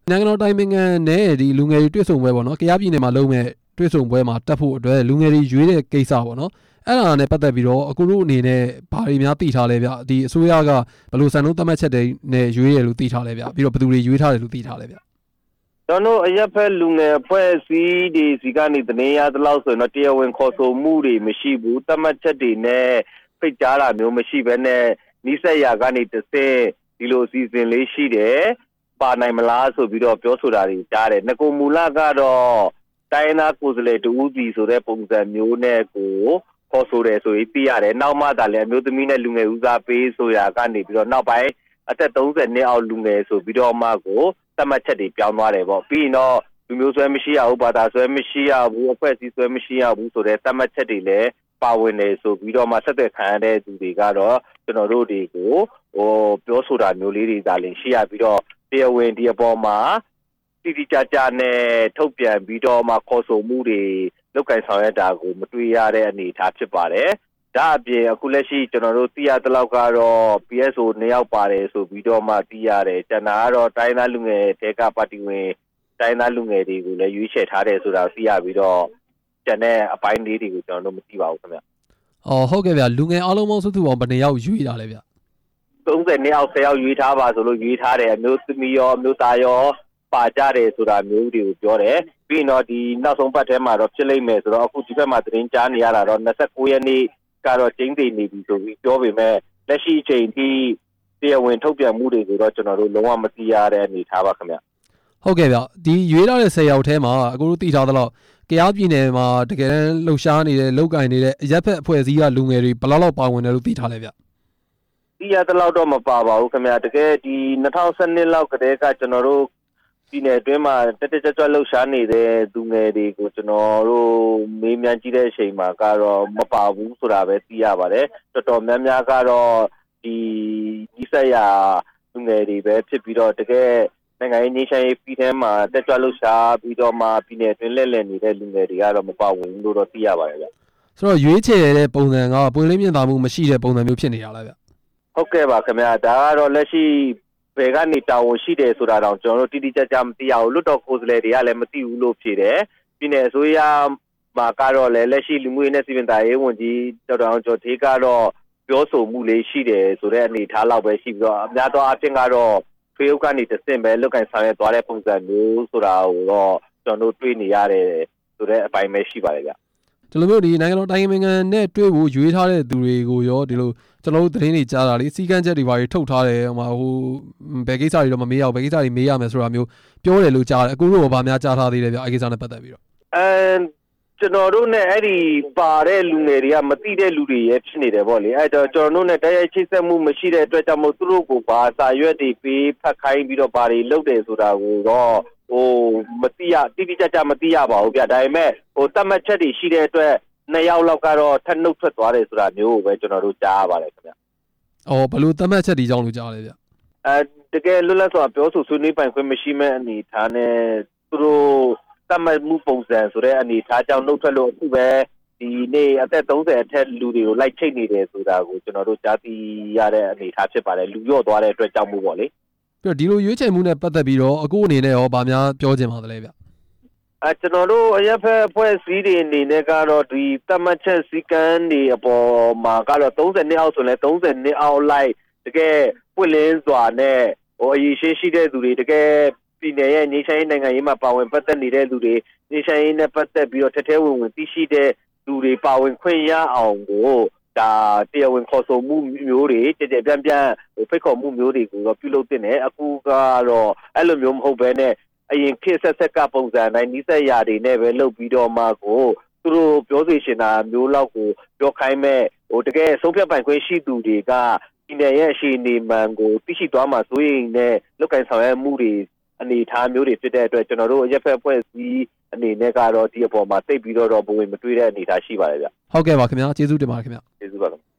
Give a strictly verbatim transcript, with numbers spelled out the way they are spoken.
နိုင်ငံတော်တိုင်ပင်ခံနဲ့ဒီလူငယ်တွေတွေ့ဆုံပွဲပေါ့နော်ကရားပြည်နယ်မှာလုပ်မဲ့တွေ့ဆုံပွဲမှာတက်ဖို့အတွက်လူငယ်တွေရွေးတဲ့ကိစ္စပေါ့နော်အဲ့ဒါနဲ့ပတ်သက်ပြီးတော့အခုတို့အနေနဲ့ဘာတွေများသိထားလဲဗျဒီအစိုးရကဘယ်လိုစံနှုန်းသတ်မှတ်ချက်တွေနဲ့ရွေးတယ်လို့သိထားလဲဗျပြီးတော့ဘယ်သူတွေရွေးထားတယ်လို့သိထားလဲဗျကျွန်တော်အရက်ဖက်လူငယ်အဖွဲ့အစည်းတွေစီကနေတင်းရသလောက်ဆိုရင်တော့တရားဝင်ခေါ်ဆိုမှုတွေမရှိဘူးသတ်မှတ်ချက်တွေနဲ့ဖိတ်ကြားတာမျိုးမရှိဘဲနဲ့နိစက်ရာကနေတစ်ဆင့်ဒီလိုအစီအစဉ်လေးရှိတယ်ပါနိုင်မလားဆိုပြီးတော့ပြောဆိုတာတွေကြားတယ်ငကိုမူလကတော့တိုင်းနာကိုယ်စားလှယ်တူဦးစီဆိုတဲ့ပုံစံမျိုးနဲ့ကိုခေါ်ဆိုတယ်ဆိုပြီးသိရတယ်နောက်မှသာလည်းအမျိုးသမီးနဲ့လူငယ်ဦးစားပေးဆိုရာကနေပြီးတော့နောက်ပိုင်းအသက်သုံးဆယ်နှစ်အောက်လူငယ်ဆိုပြီးတော့မှကိုသတ်မှတ်ချက်တွေပြောင်းသွားတယ်ပေါ့ပြီးရင်တော့လူမျိုးဆွဲမရှိရဘူးဘာသာဆွဲမရှိရဘူးအဖွဲ့အစည်းဆွဲမရှိရဘူးဆိုတဲ့သတ်မှတ်ချက်တွေလည်းပါဝင်နေဆိုပြီးတော့မှဆက်သွယ်ခံရတဲ့သူတွေကတော့ကျွန်တော်တို့တွေကိုဟိုပြောဆိုတာမျိုးလေးတွေဒါလည်းရှိရပြီးတော့တရားဝင်ဒီအပေါ်မှာတိတိကျကျနဲ့ထုတ်ပြန်ပြီးတော့မှခေါ်ဆိုမှုတွေလုပ်ကိုင်ဆောင်ရွက်တာကိုမတွေ့ရတဲ့အနေအထားဖြစ်ပါတယ်ဒါအပြင်အခုလက်ရှိကျွန်တော်တို့သိရသလောက်ကတော့ P S O နှစ်ယောက်ပါတယ်ဆိုပြီးတော့မှသိရတယ်ကျန်တာကတော့တိုင်းသားလူငယ်တဲကပါတီဝင်တိုင်းသားလူငယ်တွေကိုလည်းရွေးချယ်ထားတယ်ဆိုတာသိရပြီးတော့ကျန်တဲ့အပိုင်းလေးတွေကိုကျွန်တော်တို့မသိပါဘူးခင်ဗျ။အော်ဟုတ်ကဲ့ဗျလူငယ်အားလုံးပေါင်းစုစုပေါင်းဘယ်နှစ်ယောက်ရွေးထားလဲဗျ။သုံးဆယ်နှစ်ယောက်ဆယ်ယောက်ရွေးထားပါဆိုလို့ရွေးထားတယ်အမျိုးသမီးရောအမျိုးသားရောပါကြတယ်ဆိုတာမျိုးတွေကိုပြောတယ်ပြီးရင်တော့ဒီနောက်ဆုံးပတ်ထဲမှာတော့ဖြစ်လိမ့်မယ်ဆိုတော့အခုဒီဘက်မှာသတင်းကြားနေရတာတော့နှစ်၉ရက်နေ့ကတော့ကျင်းတည်နေပြီဆိုပြီးပြောပေမဲ့လက်ရှိအချိန်ထိတရားဝင်ထုတ်ပြန်မှုတွေကိုတော့ကျွန်တော်တို့လုံးဝမသိရတဲ့အနေထားပါခင်ဗျဟုတ်ကဲ့ဗျဒီရွေးထားတဲ့ဆယ်ယောက်ထဲမှာအခုတို့သိထားသလောက်ကရားပြည်နယ်မှာတကယ်တမ်းလှုပ်ရှားနေတဲ့လောက်ကင်နေတဲ့အရက်ဖက်အဖွဲ့အစည်းကလူငယ်တွေဘယ်လောက်လောက်ပါဝင်တယ်လို့သိထားလဲဗျသိရသလောက်တော့မပါပါဘူးခင်ဗျတကယ်ဒီ၂၀၁၂လောက်ကတည်းကကျွန်တော်တို့ပြည်နယ်အတွင်းမှာတက်တက်ကြွကြွလှုပ်ရှားနေတဲ့သူငယ်တွေကိုကျွန်တော်တို့မေးမြန်းကြည့်တဲ့အချိန်မှာကတော့မပါဘူးဆိုတာပဲသိရပါတယ်တော်တော်များများကတော့ဒီဒီဆက်ရလူငယ်တွေပဲဖြစ်ပြီးတော့တကယ်နိုင်ငံရေးနေဆိုင်ပြည်ထဲမှာတက်ကြွလှုပ်ရှားပြီးတော့မှပြည်နယ်အတွင်းလက်လည်နေတဲ့လူငယ်တွေကတော့မပါဝင်ဘူးလို့တော့သိရပါတယ်ဗျဆိုတော့ရွေးချယ်တဲ့ပုံစံကပွင့်လင်းမြင်သာမှုမရှိတဲ့ပုံစံမျိုးဖြစ်နေရလားဗျဟုတ်ကဲ့ပါခင်ဗျာဒါကတော့လက်ရှိဘယ်ကနေတာဝန်ရှိတယ်ဆိုတာတော့ကျွန်တော်တို့တိတိကျကျမသိရဘူးလွတ်တော်ကိုယ်စားလှယ်တွေကလည်းမသိဘူးလို့ဖြေတယ်ပြည်နယ်အစိုးရမှာကတော့လည်းလက်ရှိလူမှုရေးနဲ့စီမံသားရေးဝန်ကြီးဒေါက်တာအောင်ကျော်ထေးကတော့ပြောဆိုမှုလေးရှိတယ်ဆိုတဲ့အနေအထားလောက်ပဲရှိပြီးတော့အများသောအားဖြင့်ကတော့ဖေးဥကနေတဆင့်ပဲလုတ်ကင်ဆောင်ရွက်သွားတဲ့ပုံစံမျိုးဆိုတာကိုတော့ကျွန်တော်တို့တွေ့နေရတယ်ဆိုတဲ့အပိုင်းပဲရှိပါတယ်ဗျဒီလိုမျိုးဒီနိုင်ငံတော်တိုင်းပင်ခံနဲ့တွေ့ဖို့ရွေးထားတဲ့သူတွေကိုရောဒီလိုကျွန်တော်တို့သတင်းတွေကြားတာလေစီကန်းချက်တွေဘာတွေထုတ်ထားတယ်ဟိုမှာဟိုဘယ်ကိစ္စတွေတော့မမေးရဘူးဘယ်ကိစ္စတွေမေးရမယ်ဆိုတာမျိုးပြောတယ်လို့ကြားတယ်အခုတို့ကဘာများကြားထားသေးလဲဗျအဲ့ကိစ္စနဲ့ပတ်သက်ပြီးတော့အဲကျွန်တော်တို့နဲ့အဲ့ဒီပါတဲ့လူငယ်တွေကမသိတဲ့လူတွေရဲ့ဖြစ်နေတယ်ဗောလေအဲ့တော့ကျွန်တော်တို့နဲ့တိုက်ရိုက်ချိတ်ဆက်မှုမရှိတဲ့အတွက်ကြောင့်မို့သူတို့ကိုဘာစာရွက်တွေပေးဖတ်ခိုင်းပြီးတော့ဘာတွေလုပ်တယ်ဆိုတာကိုတော့ဟိုမသိရတိတိကျကျမသိရပါဘူးဗျဒါပေမဲ့ဟိုတတ်မှတ်ချက်တွေရှိတဲ့အတွက်နှစ်ယောက်လောက်ကတော့ထပ်နှုတ်ထွက်သွားတယ်ဆိုတာမျိုးကိုပဲကျွန်တော်တို့ကြားရပါတယ်ခင်ဗျ။အော်ဘယ်လိုတတ်မှတ်ချက်ဒီကြောင့်လို့ကြားလဲဗျ။အဲတကယ်လွတ်လပ်စွာပြောဆိုဆွေးနွေးပိုင်ခွင့်မရှိမဲ့အနေအထားနဲ့သူတို့တတ်မှတ်မှုပုံစံဆိုတဲ့အနေအထားကြောင့်နှုတ်ထွက်လို့အခုပဲဒီနေ့အသက်သုံးဆယ်အထက်လူတွေကိုလိုက်ချိတ်နေတယ်ဆိုတာကိုကျွန်တော်တို့ကြားသိရတဲ့အနေအထားဖြစ်ပါတယ်လူရော့သွားတဲ့အတွက်ကြောင့်မို့ပေါ့လေ။ပြီးတော့ဒီလိုရွေးချယ်မှုနဲ့ပတ်သက်ပြီးတော့အခုအနေနဲ့ရောဗာများပြောချင်ပါသလဲဗျ။အဲကျွန်တော်တို့အရက်ဖက်အဖွဲ့အစည်းတွေအနေနဲ့ကတော့ဒီတတ်မှတ်ချက်စည်းကမ်းတွေအပေါ်မှာကတော့သုံးဆယ်နှစ်အောက်ဆိုလဲသုံးဆယ်နှစ်အောက်လိုက်တကယ်ပွင့်လင်းစွာနဲ့ဟိုအရေးရှိရှိတဲ့သူတွေတကယ်ပြည်နယ်ရဲ့နေဆိုင်ရေးနိုင်ငံရေးမှာပါဝင်ပတ်သက်နေတဲ့လူတွေနေဆိုင်ရေးနဲ့ပတ်သက်ပြီးတော့ထက်ထဲဝင်ဝင်သိရှိတဲ့လူတွေပါဝင်ခွင့်ရအောင်ကိုဒါတရားဝင်ခေါ်ဆိုမှုမျိုးတွေကြည်ကြဲပြန့်ပြန့်ဟိုဖိတ်ခေါ်မှုမျိုးတွေကိုတော့ပြုလုပ်တင်တယ်အခုကတော့အဲ့လိုမျိုးမဟုတ်ဘဲနဲ့အရင်ခေတ်ဆက်ဆက်ကပုံစံတိုင်းနီးစက်ရာတွေနဲ့ပဲလုပ်ပြီးတော့မှကိုသူတို့ပြောစီရှင်တာမျိုးလောက်ကိုပြောခိုင်းမဲ့ဟိုတကယ်ဆုံးဖြတ်ပိုင်ခွင့်ရှိသူတွေကဒီနယ်ရဲ့အခြေအနေမှန်ကိုသိရှိသွားမှဆိုရင်လည်းလောက်ကင်ဆောင်ရွက်မှုတွေအနေအထားမျိုးတွေဖြစ်တဲ့အတွက်ကျွန်တော်တို့ရက်ဖက်ဖွဲ့စည်းအနေနဲ့ကတော့ဒီအပေါ်မှာသိပြီးတော့ဘဝင်မတွေးတဲ့အနေအထားရှိပါတယ်ဗျဟုတ်ကဲ့ပါခင်ဗျာကျေးဇူးတင်ပါတယ်ခင်ဗျာကျေးဇူးပါ